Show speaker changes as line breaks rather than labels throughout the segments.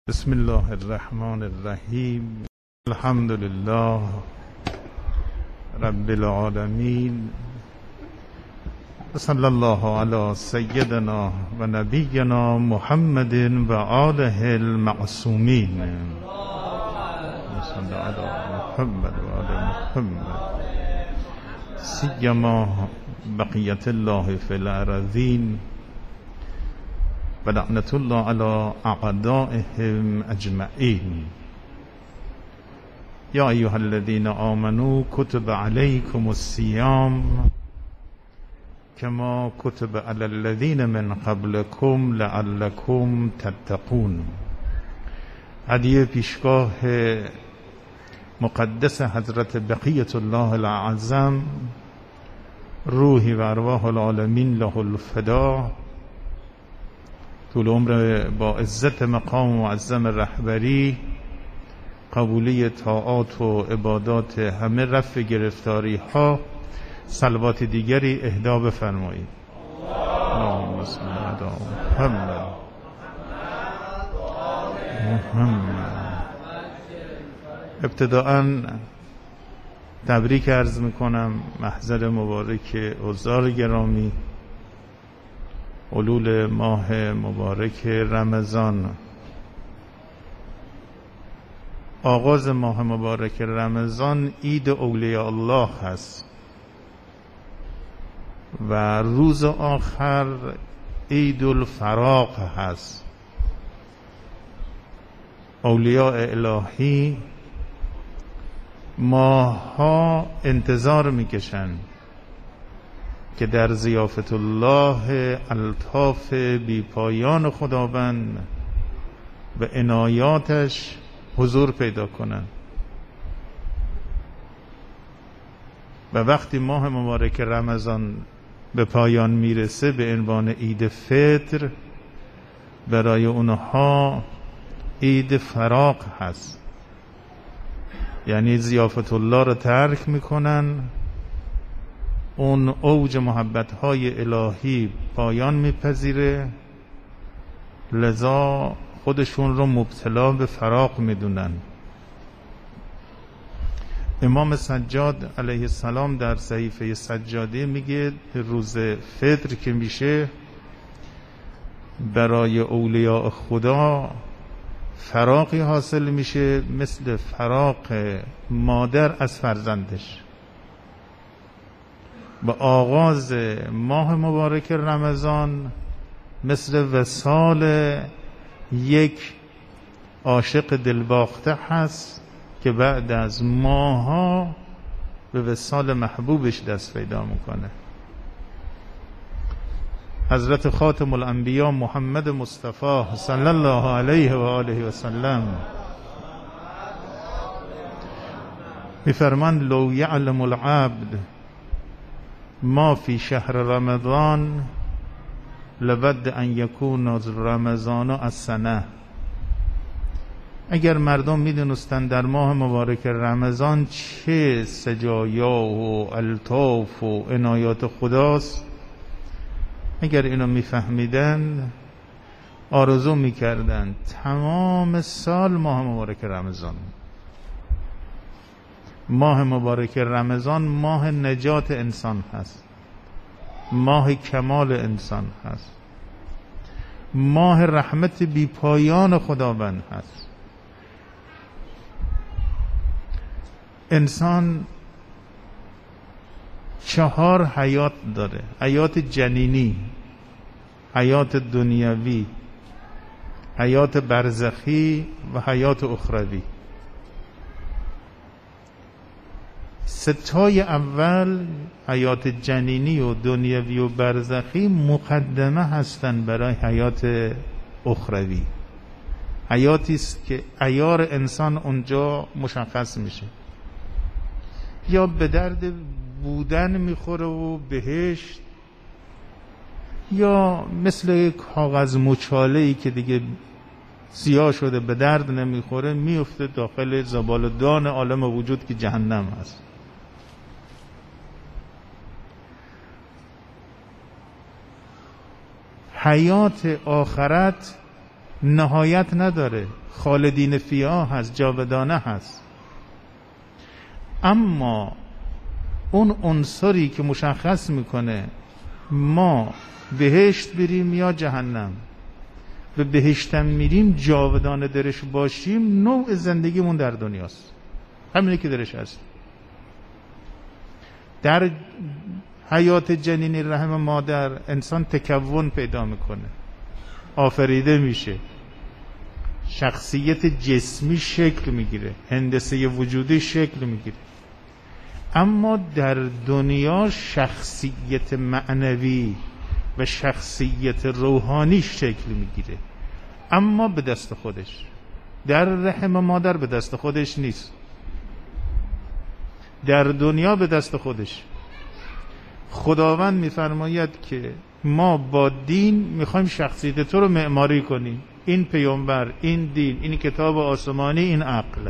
بسم الله الرحمن الرحیم. الحمد لله رب العالمین و صلی الله علی سیدنا و نبینا محمد و آله المعصومین. صلی علی محمد و آل محمد سیما بقیت الله فی الارضین و لعنت الله علی اعدائهم اجمعین. یا ایها الذین آمنوا کتب علیکم الصیام کما کتب علی الذین من قبلکم لعلکم تتقون. هدیه پیشگاه مقدس حضرت بقیت الله الاعظم، روحی و ارواح العالمین له الفدا، طول عمر با عزت مقام معظم رهبری، قبولی طاعات و عبادات همه، رفع گرفتاری ها، صلوات دیگری اهدا بفرمایید. اللهم صل علی محمد. ابتداءً تبریک عرض میکنم محضر مبارک عزار گرامی، حلول ماه مبارک رمضان. آغاز ماه مبارک رمضان عید اولیاء الله هست و روز آخر عید الفراق هست. اولیاء الهی ماها انتظار میکشند که در ضیافت الله الطاف بی پایان خداوند و عنایاتش حضور پیدا کنند و وقتی ماه مبارک رمضان به پایان میرسه به عنوان عید فطر، برای اونها عید فراق هست، یعنی ضیافت الله رو ترک میکنن، اون اوج محبت‌های الهی پایان میپذیره، لذا خودشون رو مبتلا به فراق میدونن. امام سجاد علیه السلام در صحیفه سجاده میگه روز فطر که میشه برای اولیاء خدا فراقی حاصل میشه مثل فراق مادر از فرزندش. با آغاز ماه مبارک رمضان مثل وصال یک عاشق دلباخته هست که بعد از ماها به وصال محبوبش دست پیدا میکنه. حضرت خاتم الانبیا محمد مصطفی صلی الله علیه و آله و سلم میفرماند لو یعلم العبد ما فی شهر رمضان لود ان یکون رمضان السنه. اگر مردم میدونستن در ماه مبارک رمضان چه سجایا و الطاف و عنایات خداست، اگر اینو میفهمیدن آرزو میکردن تمام سال ماه مبارک رمضان. ماه مبارک رمضان ماه نجات انسان هست، ماه کمال انسان هست، ماه رحمت بی پایان خداوند هست. انسان 4 حیات داره: حیات جنینی، حیات دنیوی، حیات برزخی و حیات اخروی. 3 اول حیات جنینی و دنیوی و برزخی مقدمه هستند برای حیات اخروی. حیاتی است که عیار انسان اونجا مشخص میشه، یا به درد بودن میخوره و بهشت، یا مثل کاغذ مچاله‌ای که دیگه سیاه شده به درد نمیخوره میفته داخل زبالدان عالم وجود که جهنم هست. حیات آخرت نهایت نداره، خالدین فیها هست، جاودانه هست. اما اون عنصری که مشخص میکنه ما بهشت بریم یا جهنم، به بهشتم میریم جاودانه درش باشیم، نوع زندگیمون در دنیاست، همینه که درش هست. در حیات جنینی رحم مادر انسان تکون پیدا میکنه، آفریده میشه، شخصیت جسمی شکل میگیره، هندسه وجودی شکل میگیره. اما در دنیا شخصیت معنوی و شخصیت روحانی شکل میگیره، اما به دست خودش. در رحم مادر به دست خودش نیست، در دنیا به دست خودش. خداوند میفرماید که ما با دین میخوایم شخصیت تو رو معماری کنیم، این پیامبر، این دین، این کتاب آسمانی، این عقل.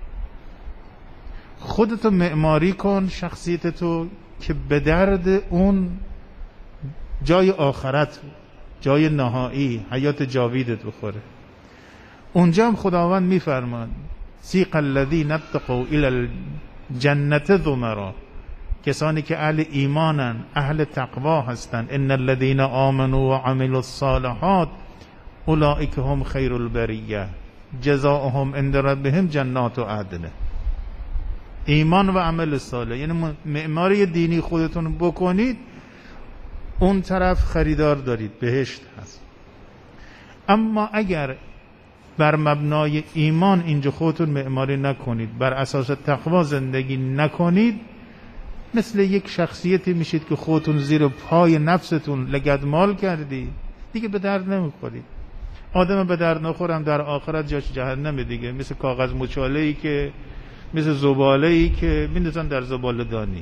خودتو معماری کن، شخصیت تو، که به درد اون جای آخرت، جای نهایی، حیات جاویدت بخوره. اونجا هم خداوند میفرمان سیق الذین اتقوا الی الجنة زمرا، کسانی که اهل ایمانن، اهل تقوا هستن، ان الذین آمنوا و عملوا الصالحات اولئک هم خیر البریه جزاؤهم عند ربهم جنات عدن. ایمان و عمل صالح یعنی معماری دینی خودتون بکنید، اون طرف خریدار دارید، بهشت هست. اما اگر بر مبنای ایمان اینجا خودتون معماری نکنید، بر اساس تقوا زندگی نکنید، مثل یک شخصیتی میشید که خودتون زیر پای نفستون لگدمال کردید، دیگه به درد نمیخورید. آدم به درد نخورم در آخرت جاش جهنم دیگه، مثل کاغذ مچاله‌ای که، مثل زباله‌ای که میندازن در زباله دانی.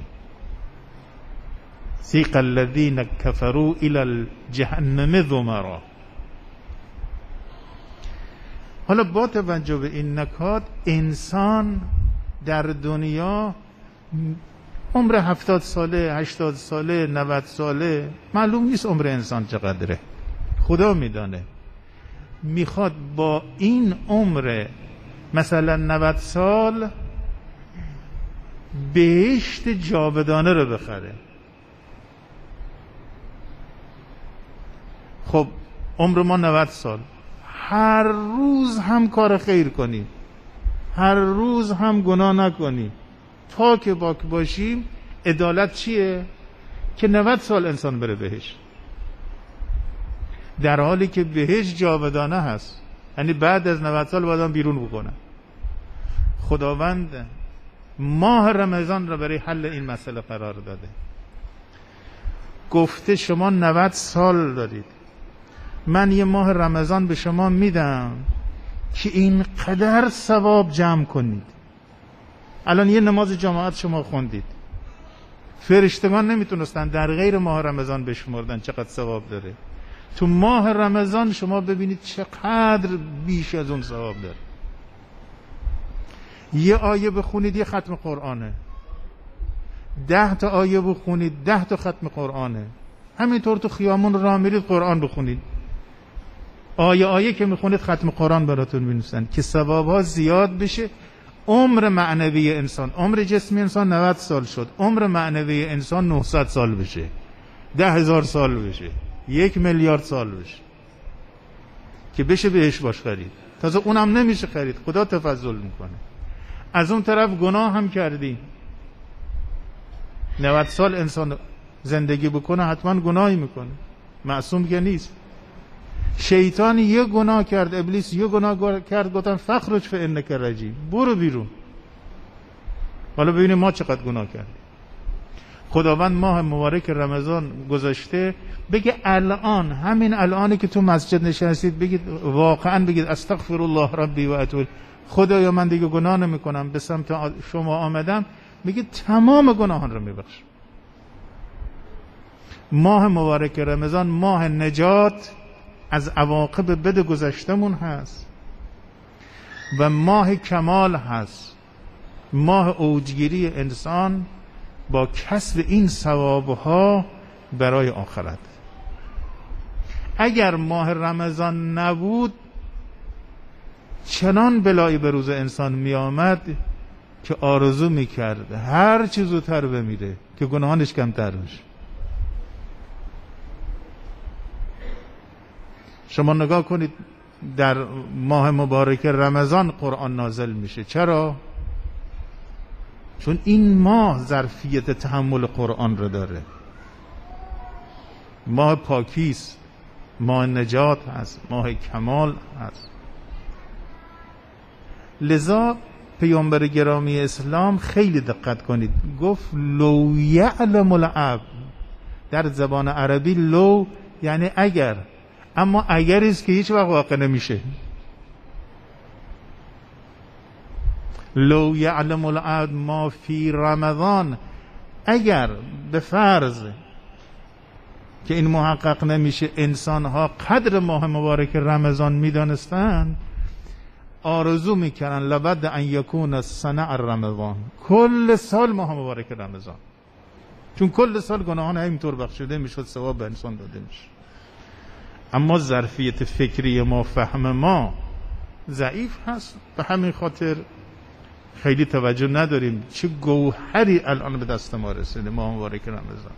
سیق الذین کفروا الی الجهنم زمرا. حالا با توجه به این نکات، انسان در دنیا عمر 70 ساله، 80 ساله، 90 ساله، معلوم نیست عمر انسان چقدره، خدا میدانه. میخواد با این عمر مثلا 90 سال بهشت جاودانه رو بخره. خب عمر ما 90 سال، هر روز هم کار خیر کنیم، هر روز هم گناه نکنیم، تا که باک باشیم. عدالت چیه؟ که 90 سال انسان بره بهشت، در حالی که بهشت جاودانه هست، یعنی بعد از 90 سال باید هم بیرون بکنن. خداوند ماه رمضان را برای حل این مسئله قرار داده. گفته شما 90 سال دارید، من یه ماه رمضان به شما میدم که اینقدر ثواب جمع کنید. الان یه نماز جماعت شما خوندید، فرشتگان نمیتونستن در غیر ماه رمضان بشمردن چقدر ثواب داره. تو ماه رمضان شما ببینید چقدر بیش از اون ثواب داره. یه آیه بخونید یه ختم قرآنه، 10 تا آیه بخونید 10 تا ختم قرآنه. همینطور تو خیامون راه میرید قرآن بخونید، آیه که میخونید ختم قرآن براتون مینویسن که ثوابها زیاد بشه. عمر معنوی انسان، عمر جسمی انسان 90 سال شد، عمر معنوی انسان 900 سال بشه، 10,000 سال بشه، 1 میلیارد سال بشه که بشه بهش باش خرید. تازه اونم نمیشه خرید، خدا تفضل میکنه. از اون طرف گناه هم کردی، 90 سال انسان زندگی بکنه حتما گناهی میکنه، معصوم که نیست. شیطان یه گناه کرد، ابلیس یه گناه کرد، گفتن فخرج فانک رجیم، برو بیرون. حالا ببینیم ما چقدر گناه کردیم. خداوند ماه مبارک رمضان گذاشته، بگه الان، همین الانی که تو مسجد نشستید، بگید واقعا بگید استغفر الله ربی و اتوب، خدایا من دیگه گناه نمیکنم، به سمت شما آمدم، بگید تمام گناهان رو میبخشم. ماه مبارک رمضان ماه نجات از عواقب بد گذشتمون هست و ماه کمال هست، ماه اوجگیری انسان با کسب این ثوابها برای آخرت. اگر ماه رمضان نبود چنان بلایی به روز انسان می آمد که آرزو می کرد هر چی زودتر بمیره که گناهانش کمتر بشه. شما نگاه کنید در ماه مبارک رمضان قرآن نازل میشه. چرا؟ چون این ماه ظرفیت تحمل قرآن رو داره. ماه پاکیست، ماه نجات هست، ماه کمال هست. لذا پیامبر گرامی اسلام خیلی دقت کنید گفت لو یعلم العبد. در زبان عربی لو یعنی اگر، اما اگر است که هیچ وقت واقع نمیشه. لو یعلم العبد ما فی رمضان، اگر به فرض که این محقق نمیشه انسانها قدر ماه مبارک رمضان میدانستن، آرزو میکنن لابد ان یکون السنه رمضان، کل سال ماه مبارک رمضان، چون کل سال گناهان همینطور بخشیده میشد، ثواب به انسان داده میشه. اما ظرفیت فکری ما، فهم ما ضعیف هست، به همین خاطر خیلی توجه نداریم چه گوهری الان به دست ما رسیده ماه مبارک رمضان.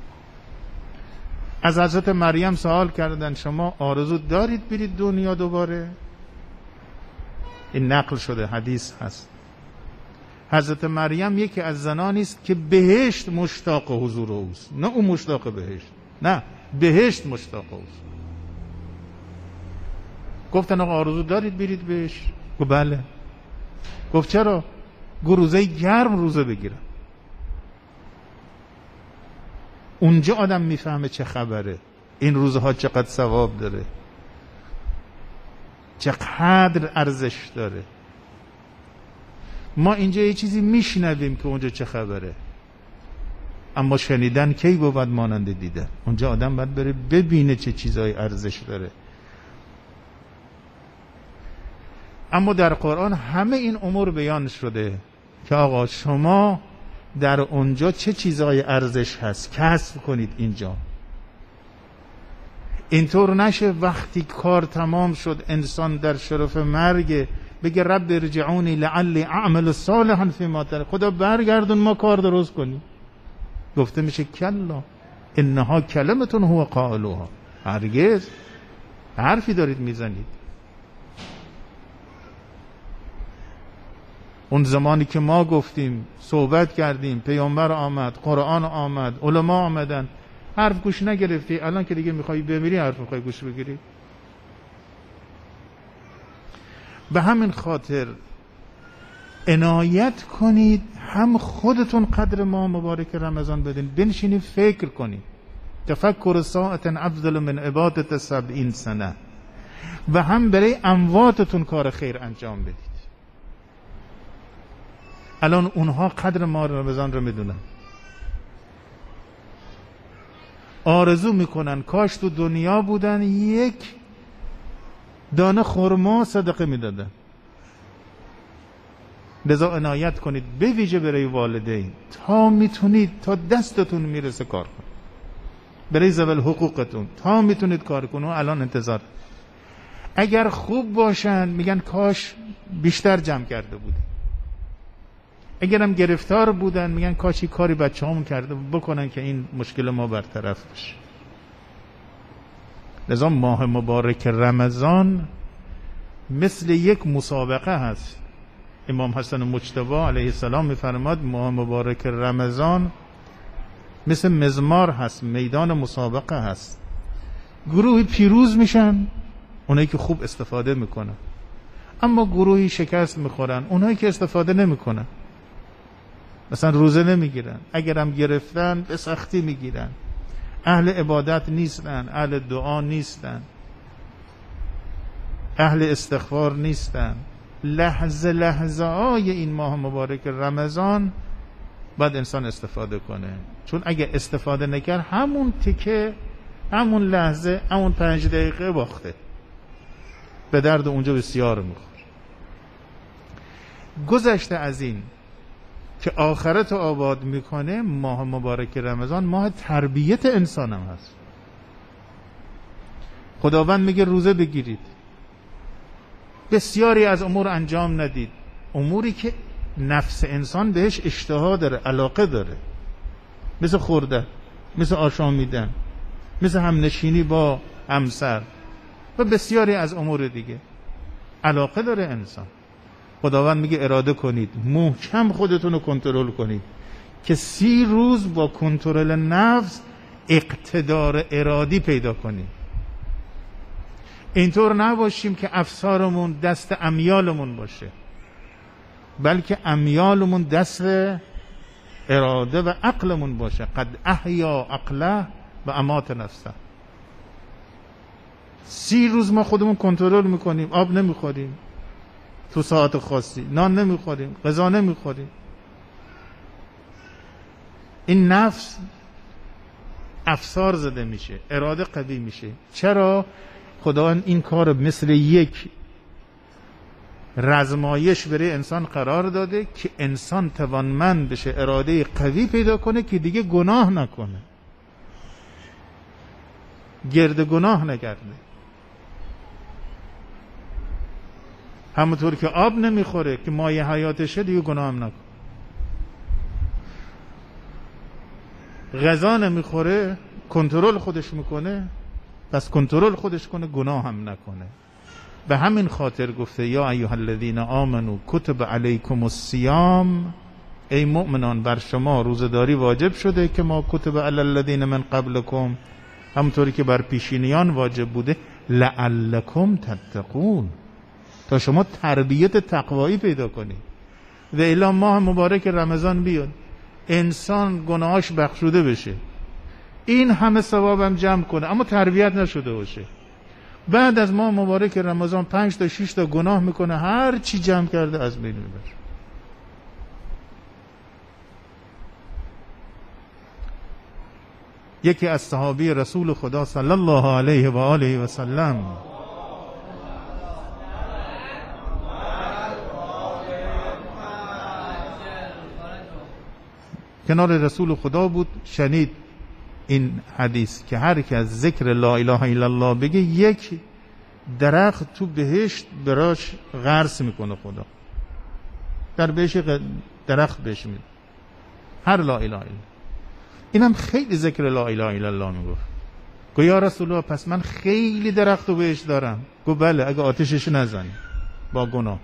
از حضرت مریم سوال کردن شما آرزو دارید برید دنیا دوباره؟ این نقل شده، حدیث هست. حضرت مریم یکی از زنانی است که بهشت مشتاق حضور اوست، نه او مشتاق بهشت، نه بهشت مشتاق اوست. گفتن آقا آرزو دارید برید بهشت؟ گفت بله. گفت چرا؟ گفت روزه گرم روزه بگیرم. اونجا آدم میفهمه چه خبره، این روزها چقدر ثواب داره، چقدر ارزش داره. ما اینجا یه چیزی میشنویم که اونجا چه خبره، اما شنیدن کی بود مانند دیدن. اونجا آدم باید بره ببینه چه چیزای ارزش داره. اما در قرآن همه این امور بیان شده که آقا شما در اونجا چه چیزای ارزش هست کسب کنید اینجا. اینطور نشه وقتی کار تمام شد انسان در شرف مرگ بگه رب ارجعونی لعلی اعمل صالحا فیما ترک، خدا برگردون ما کار درست کنیم. گفته میشه کلا انها کلمتون هو قائلوها، هرگز حرفی دارید میزنید. اون زمانی که ما گفتیم صحبت کردیم، پیامبر آمد، قرآن آمد، علما آمدن، حرف گوش نگرفتی، الان که دیگه میخوای بمیری حرف میخوای گوش بگیری؟ به همین خاطر عنایت کنید، هم خودتون قدر ماه مبارک رمضان بدین، بنشینید فکر کنید. تفکر ساعت افضل من عبادت 70 سنه. و هم برای امواتتون کار خیر انجام بدید. الان اونها قدر ماه رمضان رو میدونن، آرزو میکنن کاش تو دنیا بودن یک دانه خرما صدقه میدادن. لذا عنایت کنید، به ویژه برای والدین، تا میتونید، تا دستتون میرسه کار کنید. برای ذوی حقوقتون تا میتونید کار کنید. الان انتظار اگر خوب باشن میگن کاش بیشتر جمع کرده بودیم، اگرم گرفتار بودن میگن کاشی کاری بچه‌هامون کرده بکنن که این مشکل ما برطرف بشه. لذا ماه مبارک رمضان مثل یک مسابقه هست. امام حسن مجتبی علیه السلام میفرماد ماه مبارک رمضان مثل مزمار هست، میدان مسابقه هست. گروهی پیروز میشن، اونایی که خوب استفاده میکنن، اما گروهی شکست میخورن، اونایی که استفاده نمیکنن. مثلا روزه نمیگیرن، اگرم گرفتن به سختی میگیرن، اهل عبادت نیستن، اهل دعا نیستن، اهل استغفار نیستن. لحظه لحظه های این ماه مبارک رمضان باید انسان استفاده کنه، چون اگه استفاده نکرد همون تکه، همون لحظه، همون 5 دقیقه باخته، به درد اونجا بسیار میخوره. گذشته از این که آخرت آباد میکنه، ماه مبارک رمضان ماه تربیت انسان هم هست. خداوند میگه روزه بگیرید، بسیاری از امور انجام ندید، اموری که نفس انسان بهش اشتها داره، علاقه داره، مثل خوردن، مثل آشامیدن، مثل همنشینی با همسر و بسیاری از امور دیگه. علاقه داره انسان. خداوند میگه اراده کنید، محکم خودتون رو کنترل کنید که 30 روز با کنترل نفس اقتدار ارادی پیدا کنید. اینطور نباشیم که افسارمون دست امیالمون باشه، بلکه امیالمون دست اراده و عقلمون باشه. قد احیا عقله و امات نفسه. 30 روز ما خودمون کنترل میکنیم، آب نمیخوریم تو ساعت خاصی، نان نمیخوریم، غذا نمیخوریم. این نفس افسار زده میشه، اراده قوی میشه. چرا؟ خداوند این کار مثل یک رزمایش برای انسان قرار داده که انسان توانمند بشه، اراده قوی پیدا کنه که دیگه گناه نکنه، گرد گناه نگرده. همونطور که آب نمیخوره که مایه حیاتشه، دیگه گناه هم نکنه. غذا نمیخوره، کنترل خودش میکنه، پس کنترل خودش کنه، گناه هم نکنه. به همین خاطر گفته یا ایها الذین آمنوا کتب علیکم الصیام، ای مؤمنان بر شما روزه‌داری واجب شده که ما کتب علی الذین من قبلکم، همونطوری که بر پیشینیان واجب بوده، لعلکم تتقون، تا شما تربیت تقوایی پیدا کنید. و الی ماه مبارک رمضان بیاد، انسان گناهاش بخشوده بشه، این همه ثوابم جمع کنه، اما تربیت نشده باشه. بعد از ماه مبارک رمضان 5 تا 6 تا گناه میکنه، هر چی جمع کرده از بین میبره. یکی از صحابی رسول خدا صلی الله علیه و آله و سلم کنار رسول خدا بود، شنید این حدیث که هر کی از ذکر لا اله الا الله بگه، یک درخت تو بهشت براش غرس میکنه خدا، در بهشت درخت بهش میده، هر لا اله الا. اینم خیلی ذکر لا اله الا الله میگفت. گفت یا رسول الله پس من خیلی درخت تو بهشت دارم؟ گفت بله، اگه آتشش نزنی با گناه.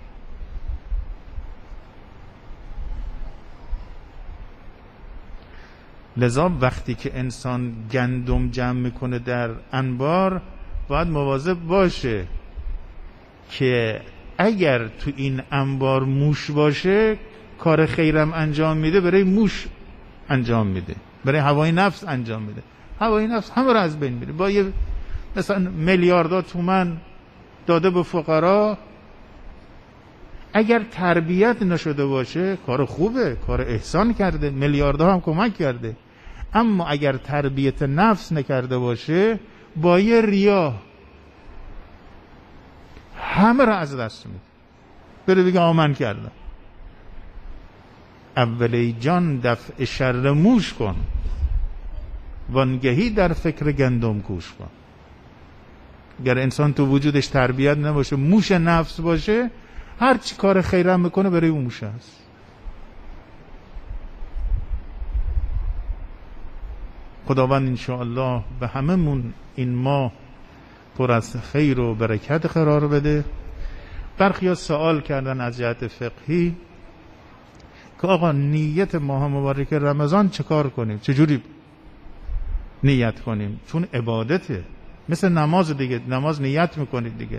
لذا وقتی که انسان گندم جمع میکنه در انبار، باید مواظب باشه که اگر تو این انبار موش باشه، کار خیرم انجام میده، برای موش انجام میده، برای هوای نفس انجام میده. هوای نفس همه رو از بین میره. با یه مثلا میلیاردها تومان داده به فقرا، اگر تربیت نشده باشه، کار خوبه، کار احسان کرده، میلیاردها هم کمک کرده. اما اگر تربیت نفس نکرده باشه، با یه ریا همه را از دست میده، بره بگه آمن کردم. اولی جان دفع شر موش کن، وانگهی در فکر گندم کوش کن. اگر انسان تو وجودش تربیت نباشه، موش نفس باشه، هر چی کار خیرم میکنه برای اون موش هست. خداوند انشاءالله به هممون این ماه پر از خیر و برکت قرار بده. برخی سوال کردن از جهت فقهی که آقا نیت ماه مبارک رمضان چه کار کنیم، چجوری نیت کنیم؟ چون عبادته، مثل نماز دیگه، نماز نیت میکنید دیگه.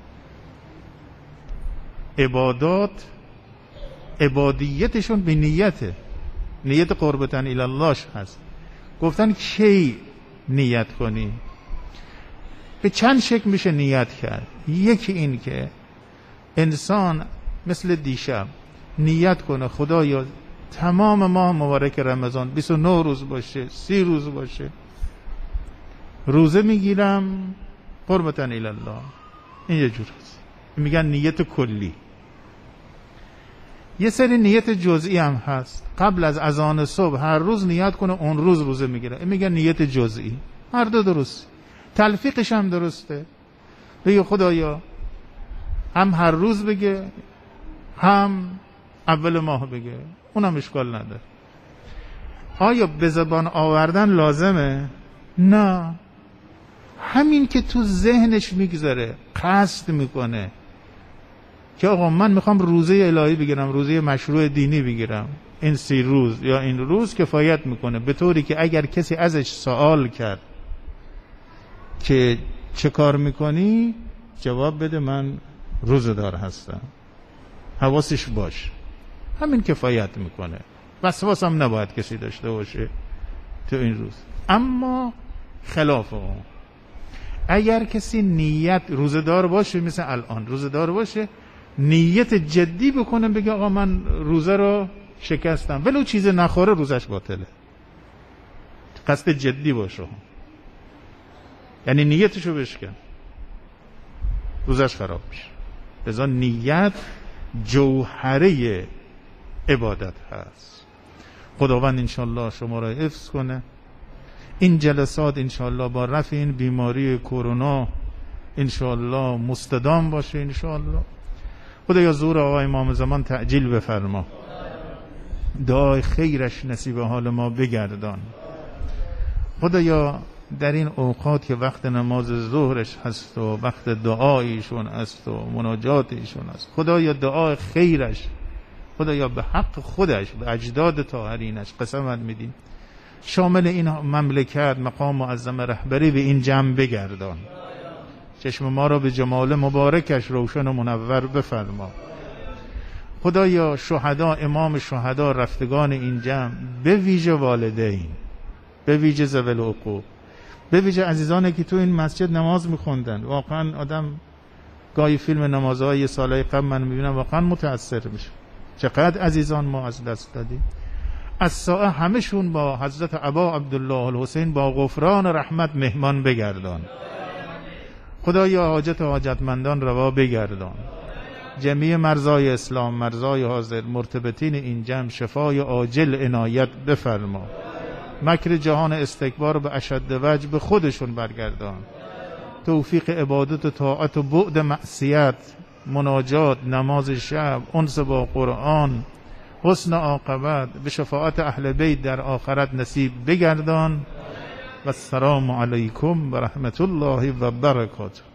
عبادات عبادیتشون به نیته، نیت قربتن الی الله هست. گفتن کی نیت کنی؟ به چند شکل میشه نیت کرد. یکی این که انسان مثل دیشب نیت کنه خدایا تمام ماه مبارک رمضان 29 روز باشه، 30 روز باشه، روزه میگیرم قربتن الی الله. این یه جور هست، میگن نیت کلی. یه سری نیت جزئی هم هست. قبل از اذان صبح هر روز نیت کنه اون روز روزه میگیره، میگن نیت جزئی. هر دو درست، تلفیقش هم درسته. بگه خدایا هم هر روز بگه هم اول ماه بگه، اونم اشکال نداره. آیا به زبان آوردن لازمه؟ نه، همین که تو ذهنش میگذاره، قصد میکنه که آقا من میخوام روزه الهی بگیرم، روزه مشروع دینی بگیرم، این 30 روز یا این روز کفایت میکنه، به طوری که اگر کسی ازش سوال کرد که چه کار میکنی، جواب بده من روزه‌دار هستم، حواسش باش، همین کفایت میکنه. وسواس هم نباید کسی داشته باشه تو این روز. اما خلاف اون، اگر کسی نیت روزه‌دار باشه، مثل الان روزه‌دار باشه، نیت جدی بکنه، بگه آقا من روزه رو شکستم، ولو چیز نخوره روزش باطله، قصد جدی باشه، یعنی نیتشو بشکن، روزش خراب میشه. لذا نیت جوهره عبادت هست. خداوند انشالله شما را حفظ کنه. این جلسات انشالله با رفع این بیماری کرونا انشالله مستدام باشه انشالله. خدایا زور آقای امام زمان تعجیل بفرما، دعای خیرش نصیب حال ما بگردان. خدایا در این اوقات که وقت نماز ظهرش هست و وقت دعایشون هست و مناجاتشون هست، خدایا دعای خیرش، خدایا به حق خودش، به اجداد طاهرینش قسمت میدیم، شامل این مملکت مقام معظم رهبری به این جمع بگردان، چشم ما را به جمال مبارکش روشن و منور بفرما. خدایا شهدا، امام شهدا، رفتگان این جمع، به ویژه والدین، به ویژه ذوی الحقوق، به ویژه عزیزانی که تو این مسجد نماز میخوندن، واقعا آدم گاهی فیلم نمازهای یه سالهای قبل من میبینم واقعا متأثر میشه، چقدر عزیزان ما از دست دادیم. از ساعه همشون با حضرت ابا عبدالله الحسین با غفران رحمت مهمان بگردان. خدایا حاجت حاجتمندان روا بگردان. جمیع مرزای اسلام، مرزای حاضر، مرتبطین این جمع شفای عاجل عنایت بفرما. مکر جهان استکبار به اشد وجه به خودشون برگردان. توفیق عبادت و طاعت و بعد معصیت، مناجات، نماز شب، انس با قرآن، حسن عاقبت به شفاعت اهل بیت در آخرت نصیب بگردان. و السلام علیکم و رحمت الله و برکاته.